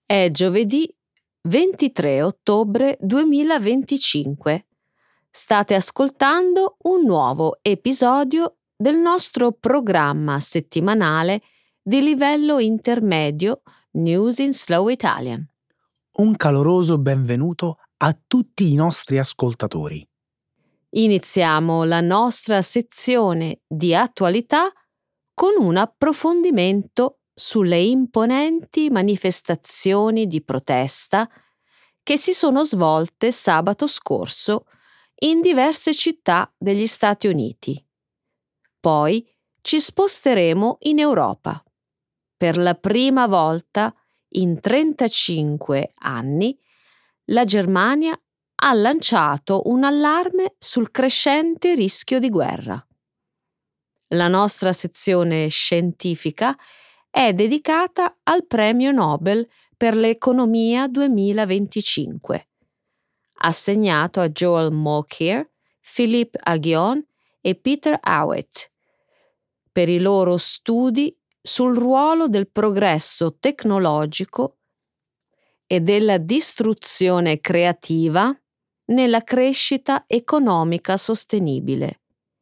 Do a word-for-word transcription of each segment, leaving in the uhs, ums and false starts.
È giovedì ventitré ottobre duemilaventicinque. State ascoltando un nuovo episodio del nostro programma settimanale di livello intermedio News in Slow Italian. Un caloroso benvenuto a tutti i nostri ascoltatori. Iniziamo la nostra sezione di attualità con un approfondimento sulle imponenti manifestazioni di protesta che si sono svolte sabato scorso in diverse città degli Stati Uniti. Poi ci sposteremo in Europa. Per la prima volta in trentacinque anni, la Germania ha lanciato un allarme sul crescente rischio di guerra. La nostra sezione scientifica è dedicata al Premio Nobel per l'economia duemilaventicinque, assegnato a Joel Mokyr, Philippe Aghion e Peter Howitt, per i loro studi sul ruolo del progresso tecnologico e della distruzione creativa nella crescita economica sostenibile.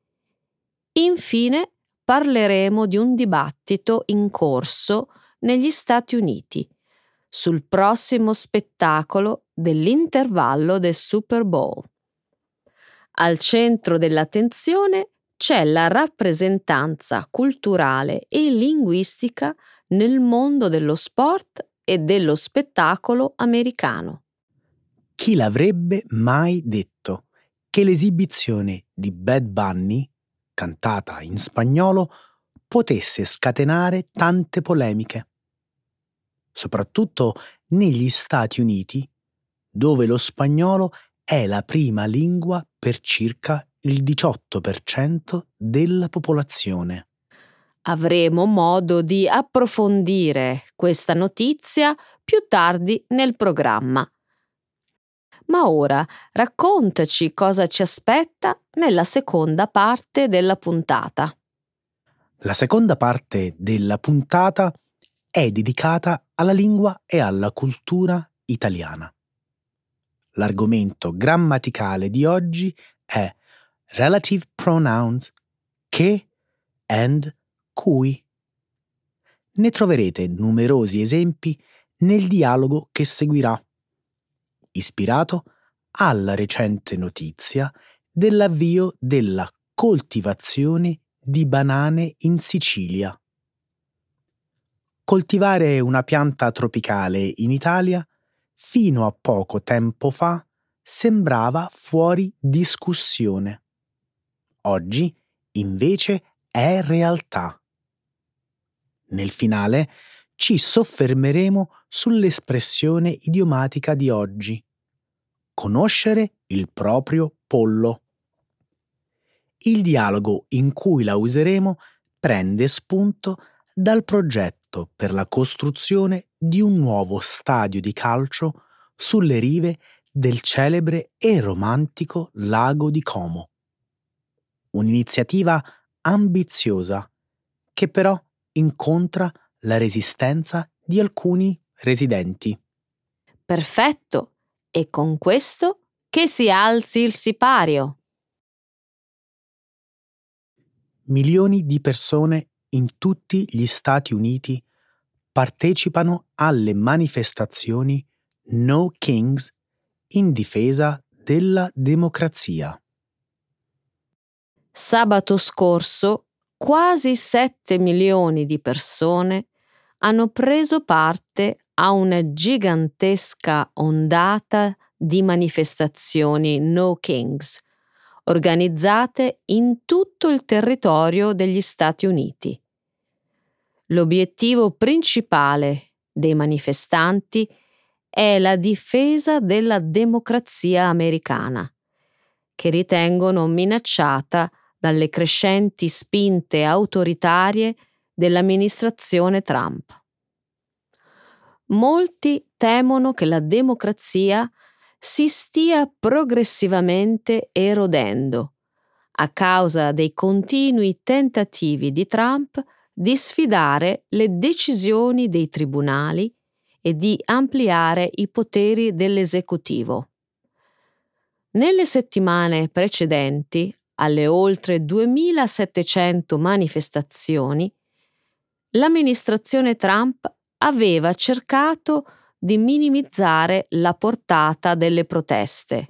Infine, parleremo di un dibattito in corso negli Stati Uniti sul prossimo spettacolo dell'intervallo del Super Bowl. Al centro dell'attenzione c'è la rappresentanza culturale e linguistica nel mondo dello sport e dello spettacolo americano. Chi l'avrebbe mai detto che l'esibizione di Bad Bunny, cantata in spagnolo, potesse scatenare tante polemiche? Soprattutto negli Stati Uniti, dove lo spagnolo è la prima lingua per circa il diciotto per cento della popolazione. Avremo modo di approfondire questa notizia più tardi nel programma. Ma ora raccontaci cosa ci aspetta nella seconda parte della puntata. La seconda parte della puntata è dedicata alla lingua e alla cultura italiana. L'argomento grammaticale di oggi è relative pronouns che and cui. Ne troverete numerosi esempi nel dialogo che seguirà, ispirato alla recente notizia dell'avvio della coltivazione di banane in Sicilia. Coltivare una pianta tropicale in Italia fino a poco tempo fa sembrava fuori discussione. Oggi, invece, è realtà. Nel finale ci soffermeremo sull'espressione idiomatica di oggi: conoscere il proprio pollo. Il dialogo in cui la useremo prende spunto dal progetto per la costruzione di un nuovo stadio di calcio sulle rive del celebre e romantico lago di Como. Un'iniziativa ambiziosa che però incontra la resistenza di alcuni residenti. Perfetto! E con questo che si alzi il sipario! Milioni di persone in tutti gli Stati Uniti partecipano alle manifestazioni No Kings in difesa della democrazia. Sabato scorso quasi sette milioni di persone hanno preso parte a una gigantesca ondata di manifestazioni No Kings, organizzate in tutto il territorio degli Stati Uniti. L'obiettivo principale dei manifestanti è la difesa della democrazia americana, che ritengono minacciata dalle crescenti spinte autoritarie dell'amministrazione Trump. Molti temono che la democrazia si stia progressivamente erodendo a causa dei continui tentativi di Trump di sfidare le decisioni dei tribunali e di ampliare i poteri dell'esecutivo. Nelle settimane precedenti alle oltre duemilasettecento manifestazioni, l'amministrazione Trump aveva cercato di minimizzare la portata delle proteste,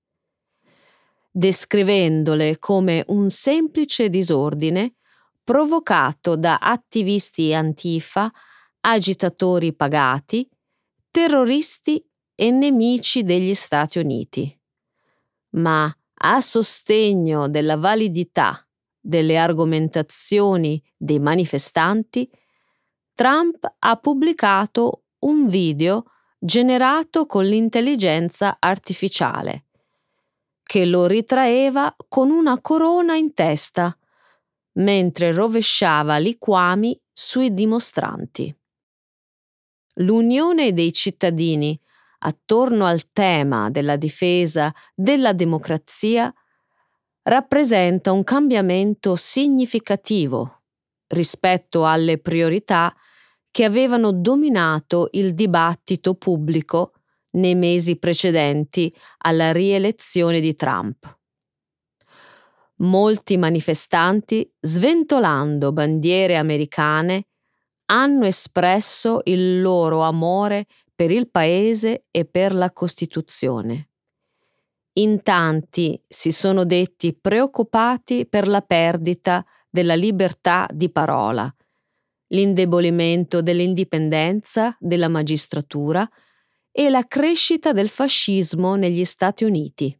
descrivendole come un semplice disordine provocato da attivisti Antifa, agitatori pagati, terroristi e nemici degli Stati Uniti. Ma a sostegno della validità delle argomentazioni dei manifestanti, Trump ha pubblicato un video generato con l'intelligenza artificiale, che lo ritraeva con una corona in testa, mentre rovesciava liquami sui dimostranti. L'unione dei cittadini attorno al tema della difesa della democrazia rappresenta un cambiamento significativo rispetto alle priorità che avevano dominato il dibattito pubblico nei mesi precedenti alla rielezione di Trump. Molti manifestanti, sventolando bandiere americane, hanno espresso il loro amore per il paese e per la Costituzione. In tanti si sono detti preoccupati per la perdita della libertà di parola, l'indebolimento dell'indipendenza della magistratura e la crescita del fascismo negli Stati Uniti.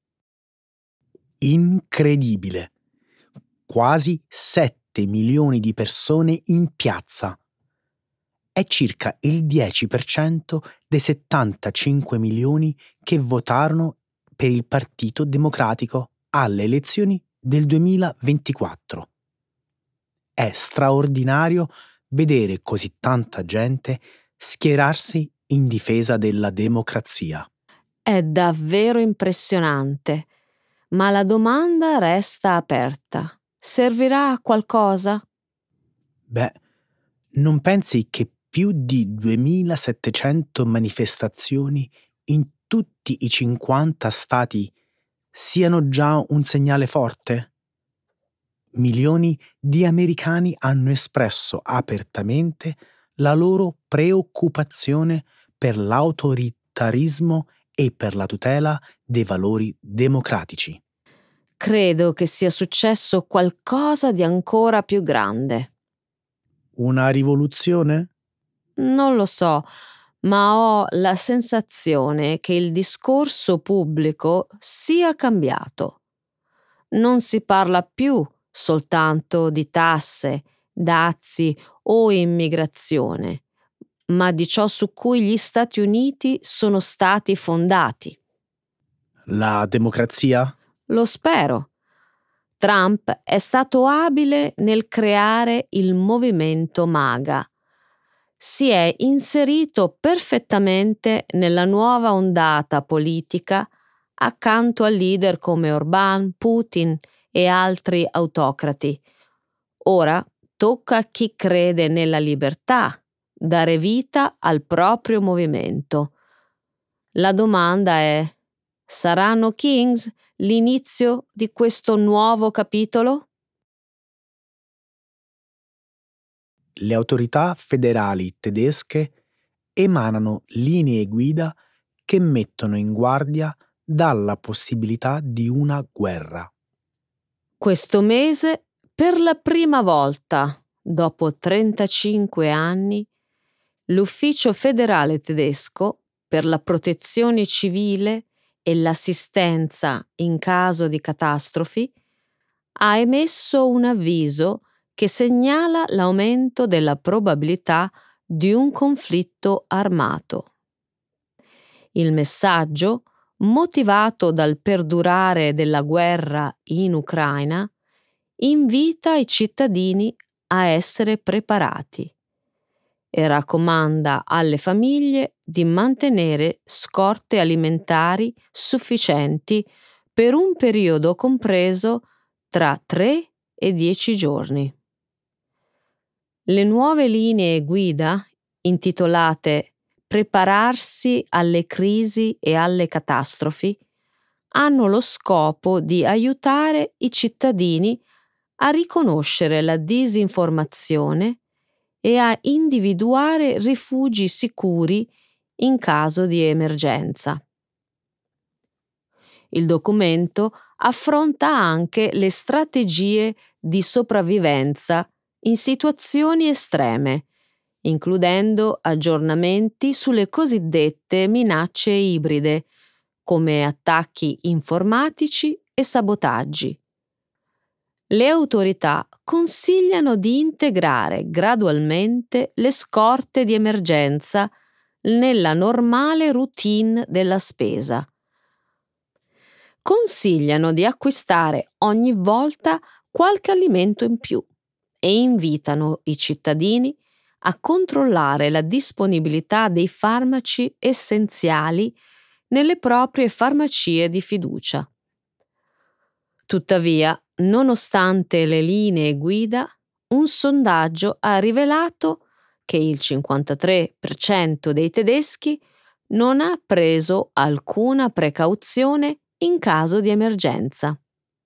Incredibile! Quasi sette milioni di persone in piazza. È circa il dieci per cento dei settantacinque milioni che votarono per il Partito Democratico alle elezioni del duemilaventiquattro. È straordinario vedere così tanta gente schierarsi in difesa della democrazia. È davvero impressionante, ma la domanda resta aperta. Servirà a qualcosa? Beh, non pensi che più di duemilasettecento manifestazioni in tutti i cinquanta stati siano già un segnale forte? Milioni di americani hanno espresso apertamente la loro preoccupazione per l'autoritarismo e per la tutela dei valori democratici. Credo che sia successo qualcosa di ancora più grande. Una rivoluzione? Non lo so, ma ho la sensazione che il discorso pubblico sia cambiato. Non si parla più soltanto di tasse, dazi o immigrazione, ma di ciò su cui gli Stati Uniti sono stati fondati. La democrazia? Lo spero. Trump è stato abile nel creare il movimento MAGA. Si è inserito perfettamente nella nuova ondata politica accanto a leader come Orbán, Putin e altri autocrati. Ora tocca a chi crede nella libertà dare vita al proprio movimento. La domanda è: saranno Kings l'inizio di questo nuovo capitolo? Le autorità federali tedesche emanano linee guida che mettono in guardia dalla possibilità di una guerra. Questo mese, per la prima volta, dopo trentacinque anni, l'Ufficio federale tedesco per la protezione civile e l'assistenza in caso di catastrofi ha emesso un avviso che segnala l'aumento della probabilità di un conflitto armato. Il messaggio, motivato dal perdurare della guerra in Ucraina, invita i cittadini a essere preparati e raccomanda alle famiglie di mantenere scorte alimentari sufficienti per un periodo compreso tra tre e dieci giorni. Le nuove linee guida, intitolate prepararsi alle crisi e alle catastrofi, hanno lo scopo di aiutare i cittadini a riconoscere la disinformazione e a individuare rifugi sicuri in caso di emergenza. Il documento affronta anche le strategie di sopravvivenza in situazioni estreme, includendo aggiornamenti sulle cosiddette minacce ibride, come attacchi informatici e sabotaggi. Le autorità consigliano di integrare gradualmente le scorte di emergenza nella normale routine della spesa. Consigliano di acquistare ogni volta qualche alimento in più e invitano i cittadini a controllare la disponibilità dei farmaci essenziali nelle proprie farmacie di fiducia. Tuttavia, nonostante le linee guida, un sondaggio ha rivelato che il cinquantatré per cento dei tedeschi non ha preso alcuna precauzione in caso di emergenza.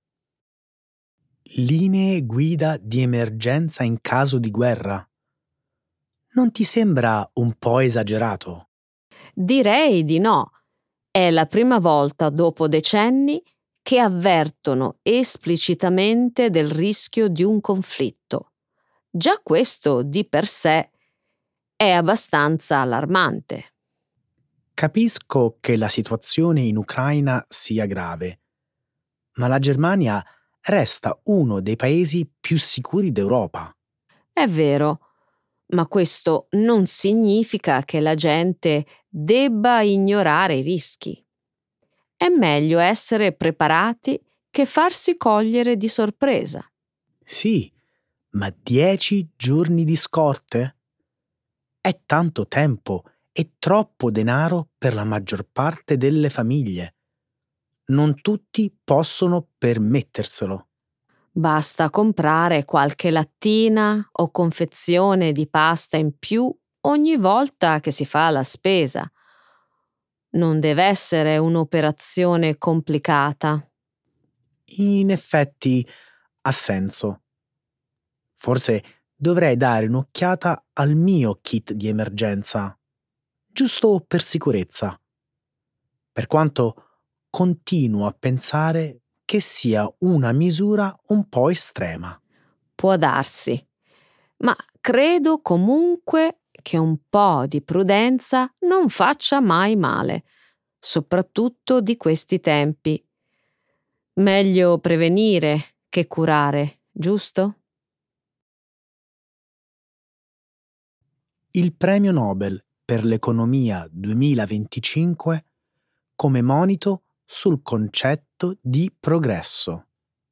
Linee guida di emergenza in caso di guerra? Non ti sembra un po' esagerato? Direi di no. È la prima volta dopo decenni che avvertono esplicitamente del rischio di un conflitto. Già questo di per sé è abbastanza allarmante. Capisco che la situazione in Ucraina sia grave, ma la Germania resta uno dei paesi più sicuri d'Europa. È vero, ma questo non significa che la gente debba ignorare i rischi. È meglio essere preparati che farsi cogliere di sorpresa. Sì, ma dieci giorni di scorte? È tanto tempo e troppo denaro per la maggior parte delle famiglie. Non tutti possono permetterselo. Basta comprare qualche lattina o confezione di pasta in più ogni volta che si fa la spesa. Non deve essere un'operazione complicata. In effetti ha senso. Forse dovrei dare un'occhiata al mio kit di emergenza, giusto per sicurezza, per quanto continuo a pensare che sia una misura un po' estrema. Può darsi, ma credo comunque che un po' di prudenza non faccia mai male, soprattutto di questi tempi. Meglio prevenire che curare, giusto? Il premio Nobel per l'economia duemilaventicinque come monito sul concetto di progresso.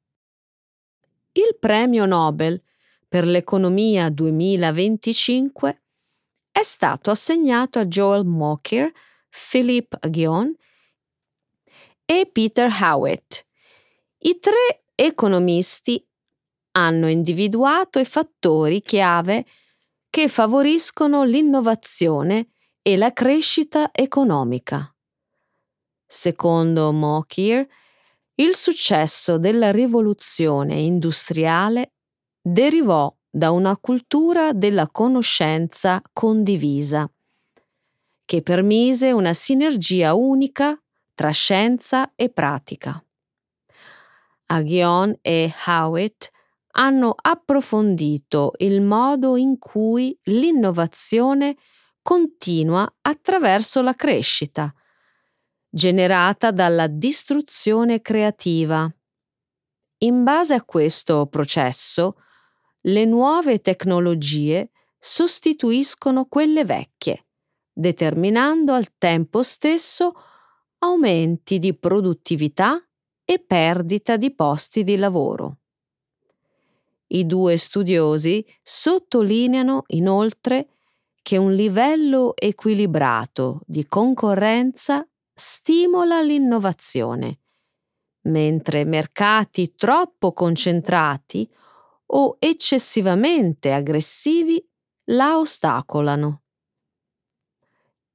Il premio Nobel per l'economia duemilaventicinque è stato assegnato a Joel Mokyr, Philippe Aghion e Peter Howitt. I tre economisti hanno individuato i fattori chiave che favoriscono l'innovazione e la crescita economica. Secondo Mokyr, il successo della rivoluzione industriale derivò da una cultura della conoscenza condivisa, che permise una sinergia unica tra scienza e pratica. Aghion e Howitt hanno approfondito il modo in cui l'innovazione continua attraverso la crescita, generata dalla distruzione creativa. In base a questo processo, le nuove tecnologie sostituiscono quelle vecchie, determinando al tempo stesso aumenti di produttività e perdita di posti di lavoro. I due studiosi sottolineano inoltre che un livello equilibrato di concorrenza stimola l'innovazione, mentre mercati troppo concentrati o eccessivamente aggressivi la ostacolano.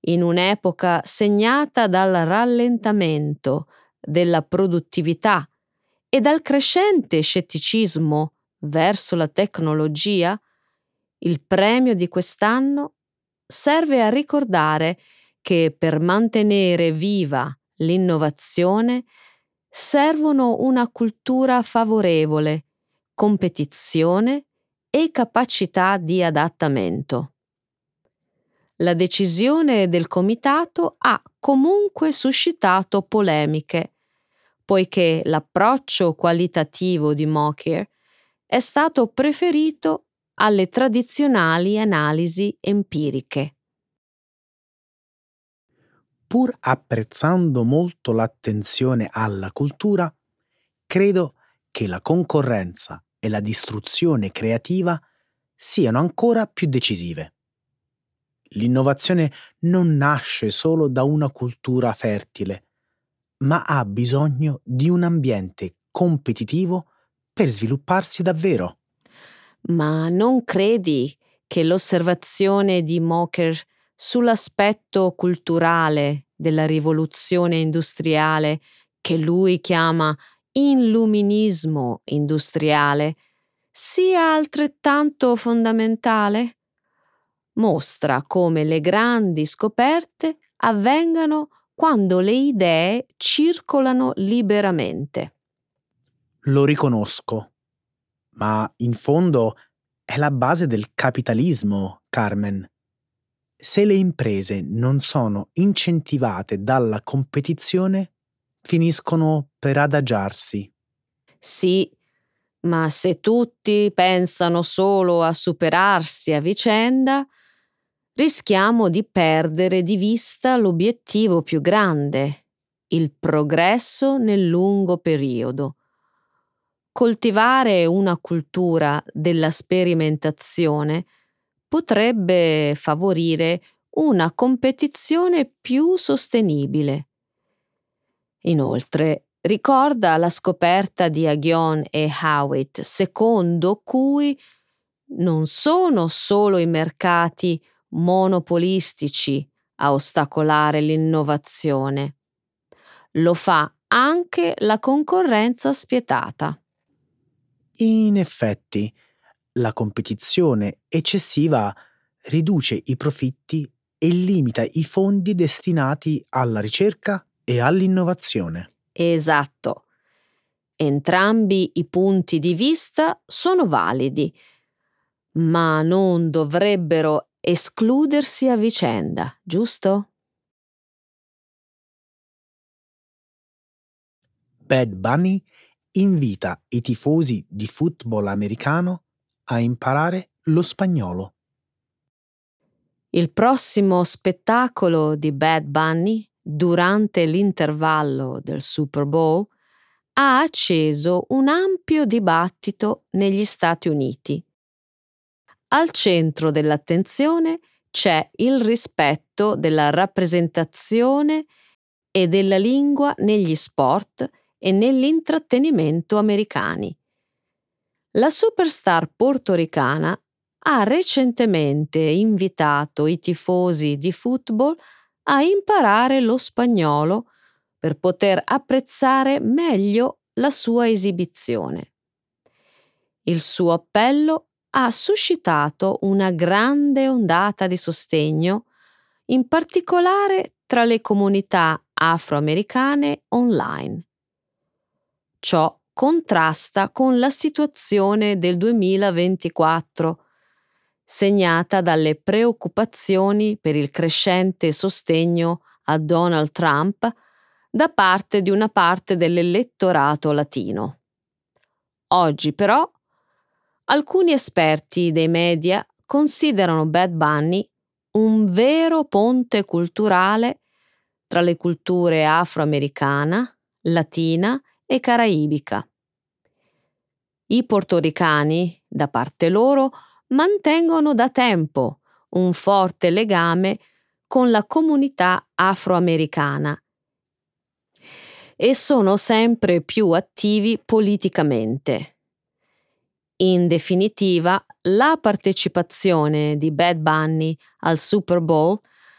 In un'epoca segnata dal rallentamento della produttività e dal crescente scetticismo verso la tecnologia, il premio di quest'anno serve a ricordare che per mantenere viva l'innovazione servono una cultura favorevole, competizione e capacità di adattamento. La decisione del comitato ha comunque suscitato polemiche, poiché l'approccio qualitativo di Mokyr è stato preferito alle tradizionali analisi empiriche. Pur apprezzando molto l'attenzione alla cultura, credo che la concorrenza e la distruzione creativa siano ancora più decisive. L'innovazione non nasce solo da una cultura fertile, ma ha bisogno di un ambiente competitivo per svilupparsi davvero. Ma non credi che l'osservazione di Mokyr sull'aspetto culturale della rivoluzione industriale, che lui chiama illuminismo industriale, sia altrettanto fondamentale? Mostra come le grandi scoperte avvengano quando le idee circolano liberamente. Lo riconosco, ma in fondo è la base del capitalismo, Carmen. Se le imprese non sono incentivate dalla competizione, finiscono per adagiarsi. Sì, ma se tutti pensano solo a superarsi a vicenda, rischiamo di perdere di vista l'obiettivo più grande, il progresso nel lungo periodo. Coltivare una cultura della sperimentazione potrebbe favorire una competizione più sostenibile. Inoltre, ricorda la scoperta di Aghion e Howitt, secondo cui non sono solo i mercati monopolistici a ostacolare l'innovazione. Lo fa anche la concorrenza spietata. In effetti, la competizione eccessiva riduce i profitti e limita i fondi destinati alla ricerca e all'innovazione. Esatto. Entrambi i punti di vista sono validi, ma non dovrebbero escludersi a vicenda, giusto? Bad Bunny invita i tifosi di football americano a imparare lo spagnolo. Il prossimo spettacolo di Bad Bunny, durante l'intervallo del Super Bowl, ha acceso un ampio dibattito negli Stati Uniti. Al centro dell'attenzione c'è il rispetto della rappresentazione e della lingua negli sport e nell'intrattenimento americani. La superstar portoricana ha recentemente invitato i tifosi di football a imparare lo spagnolo per poter apprezzare meglio la sua esibizione. Il suo appello ha suscitato una grande ondata di sostegno, in particolare tra le comunità afroamericane online. Ciò contrasta con la situazione del duemilaventiquattro, segnata dalle preoccupazioni per il crescente sostegno a Donald Trump da parte di una parte dell'elettorato latino. Oggi però alcuni esperti dei media considerano Bad Bunny un vero ponte culturale tra le culture afroamericana, latina e caraibica. I portoricani, da parte loro, mantengono da tempo un forte legame con la comunità afroamericana e sono sempre più attivi politicamente. In definitiva, la partecipazione di Bad Bunny al Super Bowl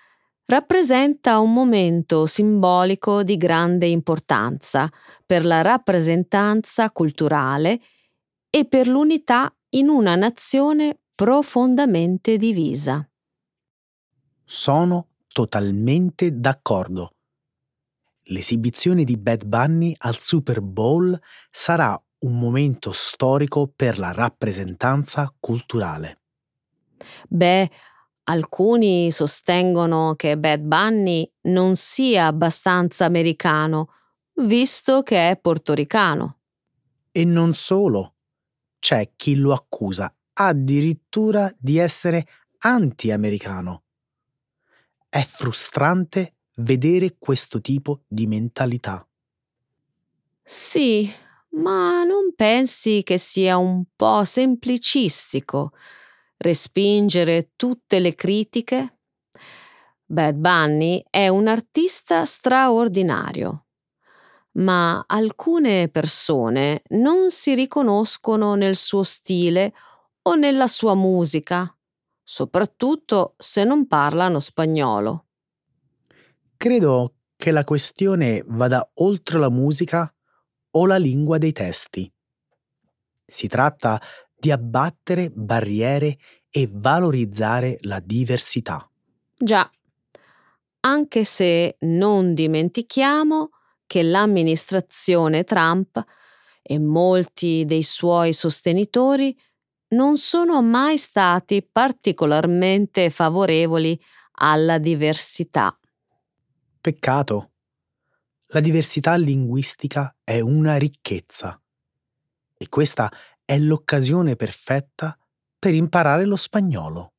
Rappresenta un momento simbolico di grande importanza per la rappresentanza culturale e per l'unità in una nazione profondamente divisa. Sono totalmente d'accordo. L'esibizione di Bad Bunny al Super Bowl sarà un momento storico per la rappresentanza culturale. Beh, alcuni sostengono che Bad Bunny non sia abbastanza americano, visto che è portoricano. E non solo, c'è chi lo accusa addirittura di essere anti-americano. È frustrante vedere questo tipo di mentalità. Sì, ma non pensi che sia un po' semplicistico respingere tutte le critiche? Bad Bunny è un artista straordinario, ma alcune persone non si riconoscono nel suo stile o nella sua musica, soprattutto se non parlano spagnolo. Credo che la questione vada oltre la musica o la lingua dei testi. Si tratta di abbattere barriere e valorizzare la diversità. Già, anche se non dimentichiamo che l'amministrazione Trump e molti dei suoi sostenitori non sono mai stati particolarmente favorevoli alla diversità. Peccato. La diversità linguistica è una ricchezza e questa è l'occasione perfetta per imparare lo spagnolo.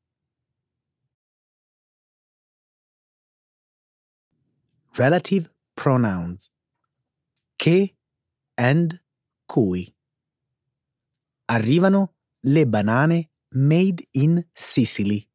Relative pronouns. Che and cui. Arrivano le banane made in Sicily.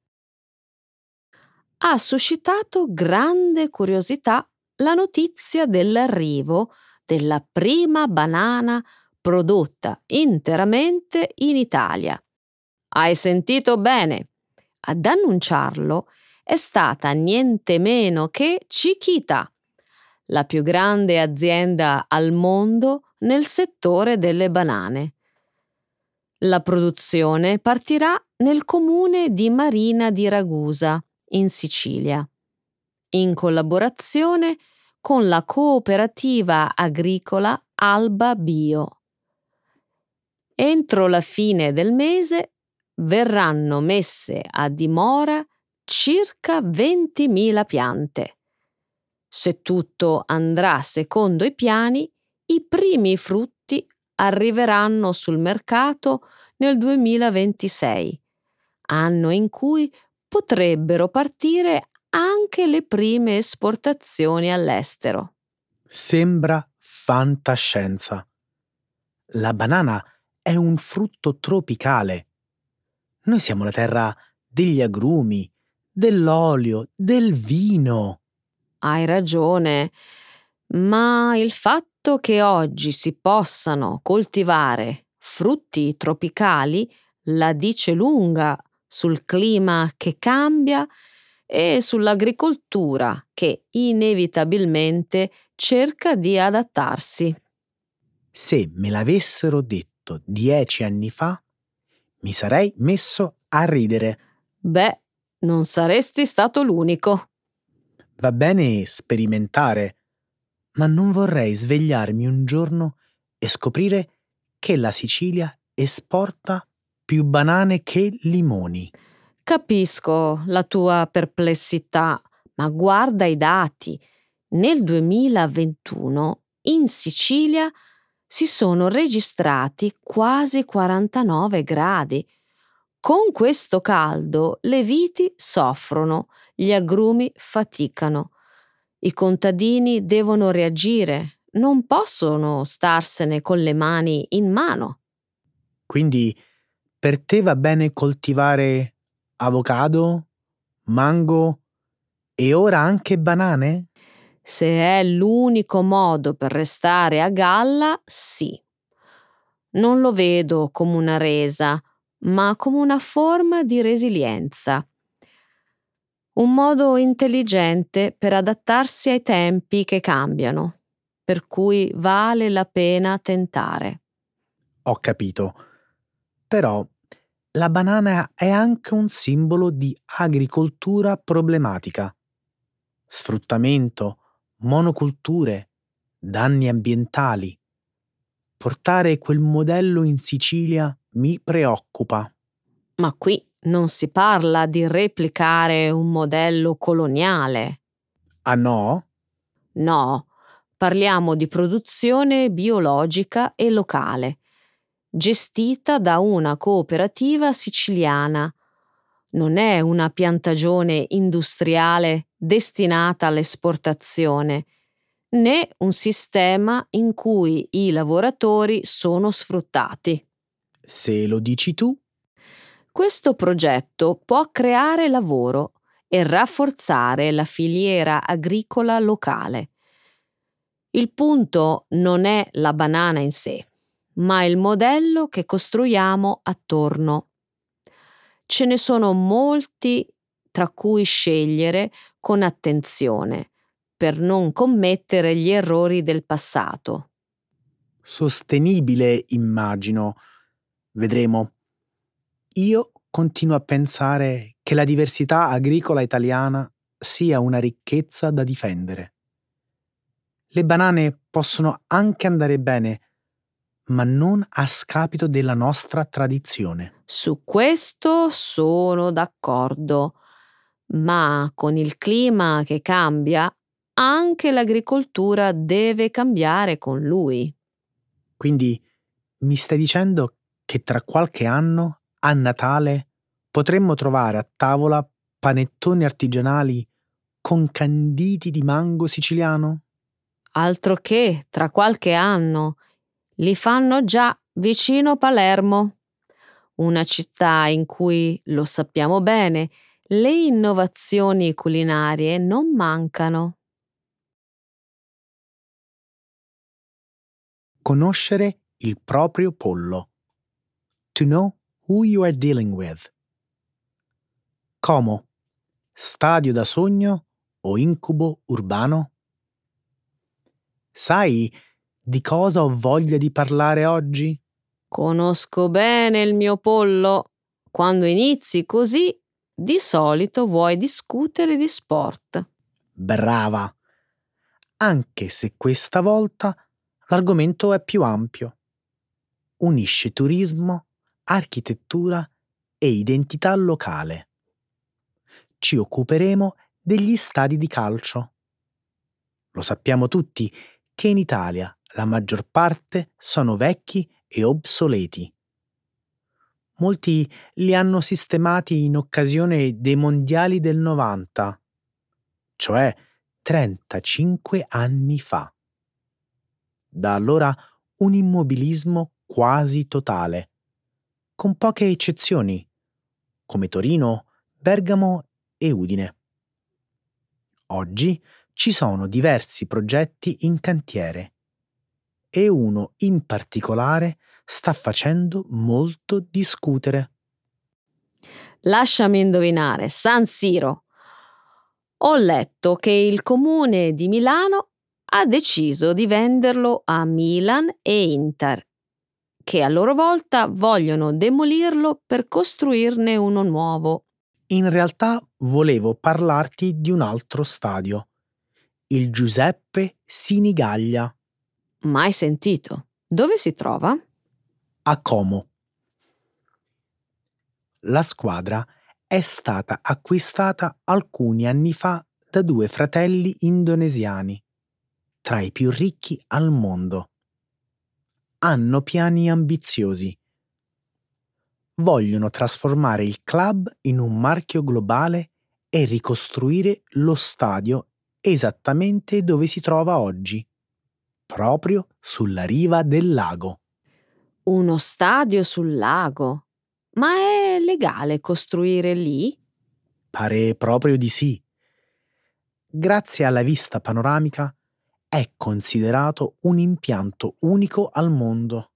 Ha suscitato grande curiosità la notizia dell'arrivo della prima banana prodotta interamente in Italia. Hai sentito bene? Ad annunciarlo è stata niente meno che Chiquita, la più grande azienda al mondo nel settore delle banane. La produzione partirà nel comune di Marina di Ragusa, in Sicilia, in collaborazione con la cooperativa agricola Alba Bio. Entro la fine del mese verranno messe a dimora circa ventimila piante. Se tutto andrà secondo i piani, i primi frutti arriveranno sul mercato nel duemilaventisei, anno in cui potrebbero partire anche le prime esportazioni all'estero. Sembra fantascienza. La banana è un frutto tropicale. Noi siamo la terra degli agrumi, dell'olio, del vino. Hai ragione, ma il fatto che oggi si possano coltivare frutti tropicali la dice lunga sul clima che cambia e sull'agricoltura che inevitabilmente cerca di adattarsi. Se me l'avessero detto dieci anni fa, mi sarei messo a ridere. Beh, non saresti stato l'unico. Va bene sperimentare, ma non vorrei svegliarmi un giorno e scoprire che la Sicilia esporta più banane che limoni. Capisco la tua perplessità, ma guarda i dati. Nel duemilaventuno in Sicilia si sono registrati quasi quarantanove gradi. Con questo caldo le viti soffrono, gli agrumi faticano. I contadini devono reagire, non possono starsene con le mani in mano. Quindi per te va bene coltivare avocado, mango e ora anche banane? Se è l'unico modo per restare a galla, sì. Non lo vedo come una resa, ma come una forma di resilienza. Un modo intelligente per adattarsi ai tempi che cambiano, per cui vale la pena tentare. Ho capito. Però la banana è anche un simbolo di agricoltura problematica. Sfruttamento, monoculture, danni ambientali. Portare quel modello in Sicilia mi preoccupa. Ma qui non si parla di replicare un modello coloniale. Ah no? No, parliamo di produzione biologica e locale, gestita da una cooperativa siciliana. Non è una piantagione industriale destinata all'esportazione, né un sistema in cui i lavoratori sono sfruttati. Se lo dici tu, Questo progetto può creare lavoro e rafforzare la filiera agricola locale. Il punto non è la banana in sé, ma il modello che costruiamo attorno. Ce ne sono molti tra cui scegliere con attenzione, per non commettere gli errori del passato. sostenibile immagino. Vedremo. Io continuo a pensare che la diversità agricola italiana sia una ricchezza da difendere. Le banane possono anche andare bene, ma non a scapito della nostra tradizione. Su questo sono d'accordo, ma con il clima che cambia, anche l'agricoltura deve cambiare con lui. Quindi mi stai dicendo che tra qualche anno, a Natale, potremmo trovare a tavola panettoni artigianali con canditi di mango siciliano? Altro che tra qualche anno, li fanno già vicino Palermo, una città in cui, lo sappiamo bene, le innovazioni culinarie non mancano. Conoscere il proprio pollo. To know who you are dealing with. Como? Stadio da sogno o incubo urbano? Sai di cosa ho voglia di parlare oggi? Conosco bene il mio pollo. Quando inizi così, di solito vuoi discutere di sport. Brava! Anche se questa volta l'argomento è più ampio. Unisce turismo, architettura e identità locale. Ci occuperemo degli stadi di calcio. Lo sappiamo tutti che in Italia la maggior parte sono vecchi e obsoleti. Molti li hanno sistemati in occasione dei mondiali del novanta, cioè trentacinque anni fa. Da allora un immobilismo quasi totale, con poche eccezioni, come Torino, Bergamo e Udine. Oggi ci sono diversi progetti in cantiere e uno in particolare sta facendo molto discutere. Lasciami indovinare, San Siro. Ho letto che il comune di Milano ha deciso di venderlo a Milan e Inter, che a loro volta vogliono demolirlo per costruirne uno nuovo. In realtà volevo parlarti di un altro stadio, il Giuseppe Sinigaglia, Mai sentito? Dove si trova? a Como. La squadra è stata acquistata alcuni anni fa da due fratelli indonesiani, tra i più ricchi al mondo. Hanno piani ambiziosi. Vogliono trasformare il club in un marchio globale e ricostruire lo stadio esattamente dove si trova oggi, proprio sulla riva del lago. Uno stadio sul lago. Ma è legale costruire lì? Pare proprio di sì. Grazie alla vista panoramica è considerato un impianto unico al mondo.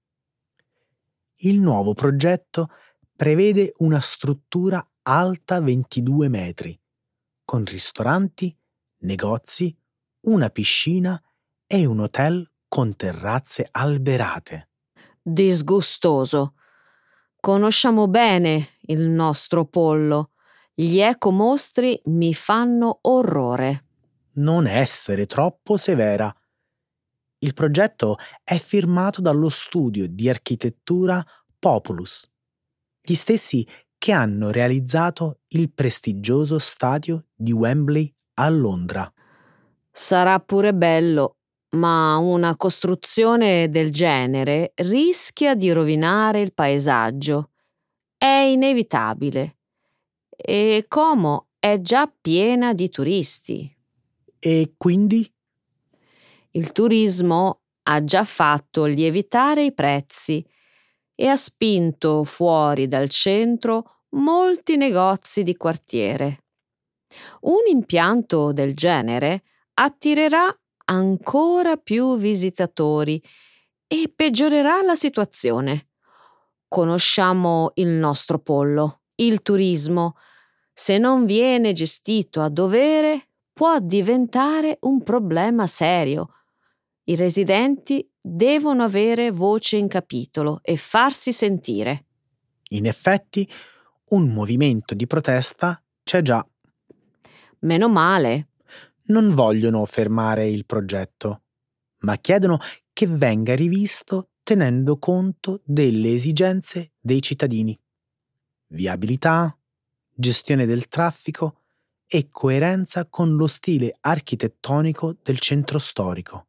Il nuovo progetto prevede una struttura alta ventidue metri, con ristoranti, negozi, una piscina e un hotel con terrazze alberate. Disgustoso. Conosciamo bene il nostro pollo. Gli ecomostri mi fanno orrore. Non essere troppo severa. Il progetto è firmato dallo studio di architettura Populus, gli stessi che hanno realizzato il prestigioso stadio di Wembley a Londra. Sarà pure bello, ma una costruzione del genere rischia di rovinare il paesaggio. È inevitabile. E Como è già piena di turisti. E quindi? Il turismo ha già fatto lievitare i prezzi e ha spinto fuori dal centro molti negozi di quartiere. Un impianto del genere attirerà ancora più visitatori e peggiorerà la situazione. Conosciamo il nostro pollo, il turismo. Se non viene gestito a dovere, può diventare un problema serio. I residenti devono avere voce in capitolo e farsi sentire. In effetti, un movimento di protesta c'è già. Meno male. Non vogliono fermare il progetto, ma chiedono che venga rivisto tenendo conto delle esigenze dei cittadini. Viabilità, gestione del traffico e coerenza con lo stile architettonico del centro storico.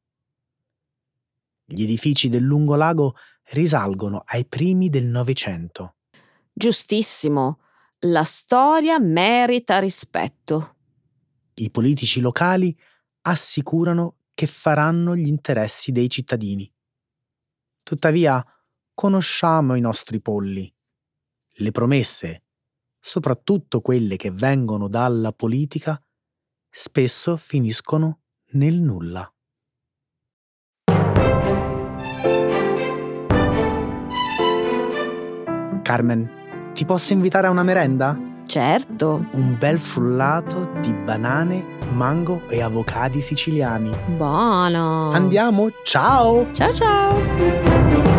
Gli edifici del lungolago risalgono ai primi del Novecento. Giustissimo. La storia merita rispetto. I politici locali assicurano che faranno gli interessi dei cittadini. Tuttavia, conosciamo i nostri polli. Le promesse, soprattutto quelle che vengono dalla politica, spesso finiscono nel nulla. Carmen, ti posso invitare a una merenda? Certo. Un bel frullato di banane, mango e avocadi siciliani. Buono. Andiamo, ciao! Ciao ciao.